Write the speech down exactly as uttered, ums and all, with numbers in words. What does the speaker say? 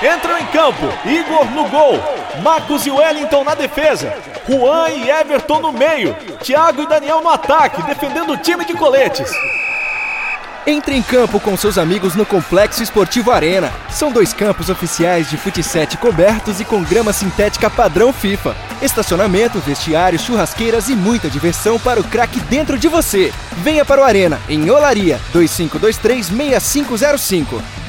Entram em campo, Igor no gol, Marcos e Wellington na defesa, Juan e Everton no meio, Thiago e Daniel no ataque, defendendo o time de coletes. Entre em campo com seus amigos no Complexo Esportivo Arena. São dois campos oficiais de fut sete cobertos e com grama sintética padrão FIFA. Estacionamento, vestiários, churrasqueiras e muita diversão para o craque dentro de você. Venha para o Arena, em Olaria, dois cinco dois três, seis cinco zero cinco.